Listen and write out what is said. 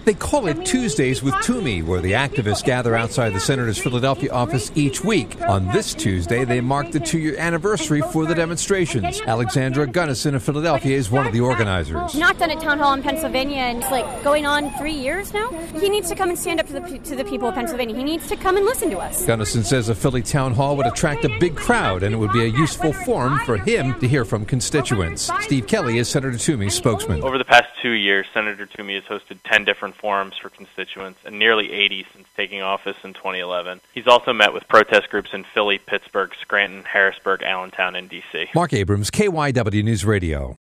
They call it Tuesdays with Toomey, where the activists gather outside the Senator's Philadelphia office each week. On this Tuesday, they mark the 2-year anniversary for the demonstrations. Alexandra Gunnison of Philadelphia is one of the organizers. Not done a town hall in Pennsylvania, and it's like going on 3 years now. He needs to come and stand up to the people of Pennsylvania. He needs to come and listen to us. Gunnison says a Philly town hall would attract a big crowd, and it would be a useful forum for him to hear from constituents. Steve Kelly is Senator Toomey's spokesman. Over the past 2 years, Senator Toomey has hosted 10 different forums for constituents and nearly 80 since taking office in 2011. He's also met with protest groups in Philly, Pittsburgh, Scranton, Harrisburg, Allentown, and D.C. Mark Abrams, KYW News Radio.